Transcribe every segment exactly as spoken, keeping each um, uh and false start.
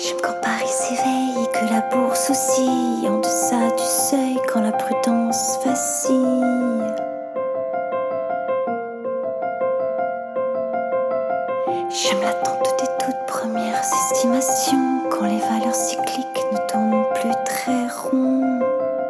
J'aime quand Paris s'éveille et que la bourse oscille en deçà du seuil quand la prudence vacille. J'aime l'attente des toutes premières estimations quand les valeurs cycliques ne tournent plus très rond.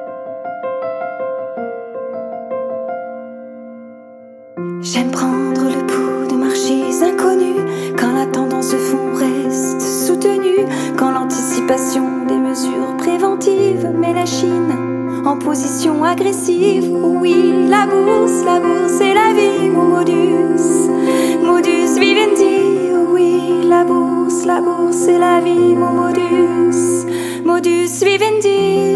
J'aime prendre le pouls de marchés inconnus quand la tendance de fond reste soutenue, quand l'anticipation des mesures préventives met la Chine en position agressive. Oui, la bourse, la bourse est la vie, mon modus, modus vivendi. Oui, la bourse, la bourse est la vie, mon modus, modus vivendi.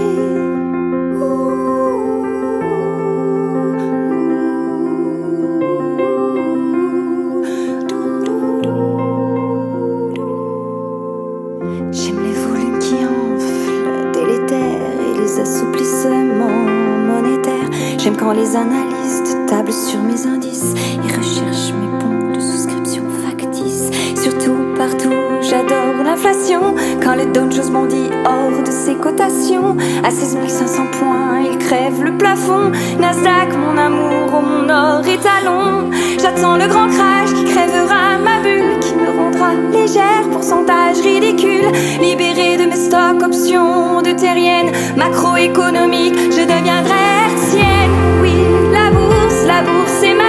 J'aime les volumes qui enflent, délétères, et les assouplissements monétaires. J'aime quand les analystes tablent sur mes indices et recherchent mes bons de souscription factices. Surtout partout, j'adore l'inflation, quand le Dow Jones bondit hors de ses cotations. À seize mille cinq cents points, il crève le plafond. Nasdaq, mon amour, oh mon or étalon. J'attends le grand crash qui crèvera ma bulle, qui me rendra légère, pourcentage ridicule. Libérée de mes stocks options de terrienne macroéconomique, je deviendrai hertzienne. Oui, la bourse, la bourse est ma